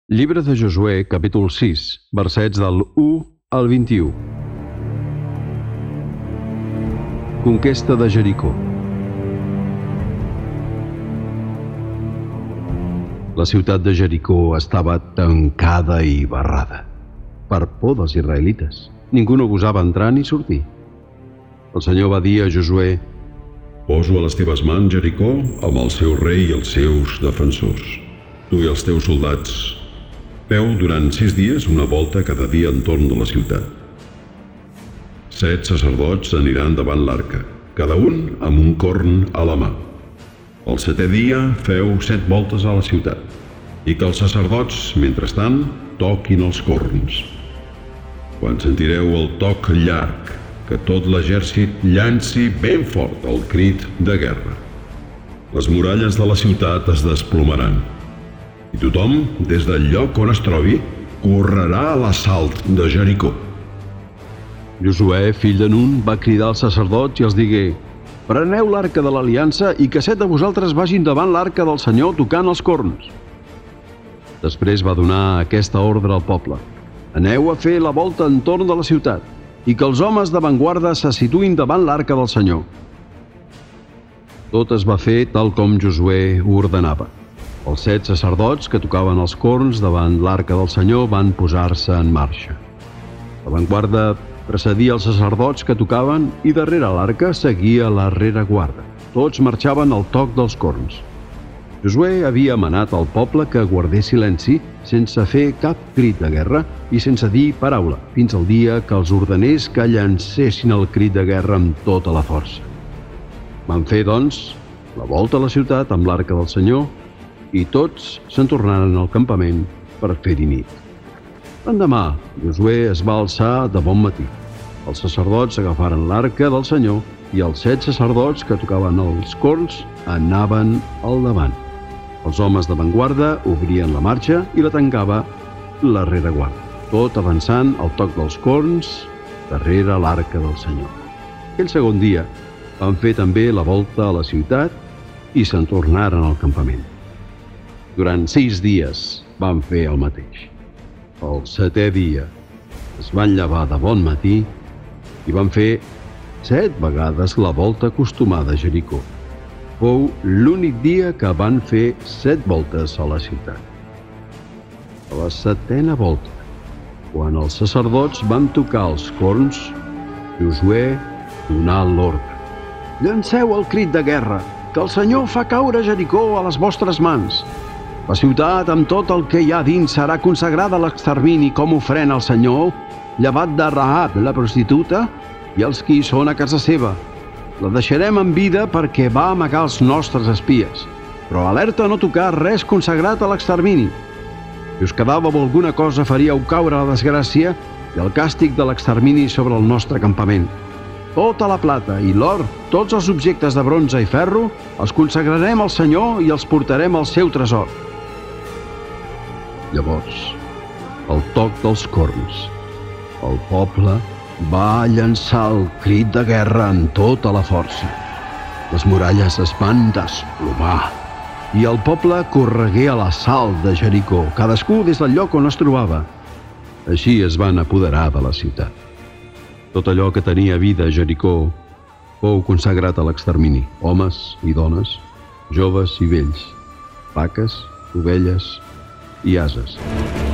Llibre de Josuè, capítol 6, versets del 1 al 21. Conquesta de Jericó. La ciutat de Jericó estava tancada i barrada per por dels israelites. Ningú no gosava entrar ni sortir. El Senyor va dir a Josuè: Poso a les teves mans Jericó amb el seu rei i els seus defensors. Tu i els teus soldats feu durant 6 dies una volta cada dia entorn de la ciutat. 7 sacerdots aniran davant l'arca, cada un amb un corn a la mà. El 7è dia feu 7 voltes a la ciutat, i que els sacerdots, mentrestant, toquin els corns. Quan sentireu el toc llarg, que tot l'exèrcit llanci ben fort el crit de guerra. Les muralles de la ciutat es desplomaran, i tothom, des del lloc on es trobi, correrà a l'assalt de Jericó. Josuè, fill de Nun, va cridar als sacerdots i els digué: Preneu l'arca de l'aliança i que 7 de vosaltres vagin davant l'arca del Senyor tocant els corns. Després va donar aquesta ordre al poble: Aneu a fer la volta entorn de la ciutat i que els homes d'avantguarda se situïn davant l'arca del Senyor. Tot es va fer tal com Josuè ho ordenava. Els 7 sacerdots que tocaven els corns davant l'arca del Senyor van posar-se en marxa. L'avantguarda precedia els sacerdots que tocaven i darrere l'arca seguia la rereguarda. Tots marxaven al toc dels corns. Josuè havia manat al poble que guardés silenci sense fer cap crit de guerra i sense dir paraula, fins al dia que els ordenés que llancessin el crit de guerra amb tota la força. Van fer, doncs, la volta a la ciutat amb l'arca del Senyor i tots se'n tornaren al campament per fer-hi nit. L'endemà, Josuè es va alçar de bon matí. Els sacerdots agafaren l'arca del Senyor i els 7 sacerdots que tocaven els corns anaven al davant. Els homes d'avantguarda obrien la marxa i la tancava la rereguarda, tot avançant al toc dels corns darrere l'arca del Senyor. Aquell segon dia van fer també la volta a la ciutat i se'n tornaren al campament. Durant 6 dies van fer el mateix. El 7è dia es van llevar de bon matí i van fer 7 vegades la volta acostumada a Jericó. Fou l'únic dia que van fer 7 voltes a la ciutat. A la 7a volta, quan els sacerdots van tocar els corns, Josuè donà l'ordre: Llanceu el crit de guerra, que el Senyor fa caure Jericó a les vostres mans. La ciutat, amb tot el que hi ha dins, serà consagrada a l'extermini com ofrena al Senyor, llevat de Rahab, la prostituta, i els qui hi són a casa seva. La deixarem en vida perquè va amagar els nostres espies, però alerta a no tocar res consagrat a l'extermini. Si us quedàveu alguna cosa, faríeu caure la desgràcia i el càstig de l'extermini sobre el nostre campament. Tota la plata i l'or, tots els objectes de bronze i ferro, els consagrarem al Senyor i els portarem al seu tresor. Llavors, al toc dels corns, el poble va llançar el crit de guerra amb tota la força. Les muralles es van desplomar i el poble corregué a l'assalt de Jericó, cadascú des del lloc on es trobava. Així es van apoderar de la ciutat. Tot allò que tenia vida a Jericó fou consagrat a l'extermini: homes i dones, joves i vells, vaques, ovelles i ases.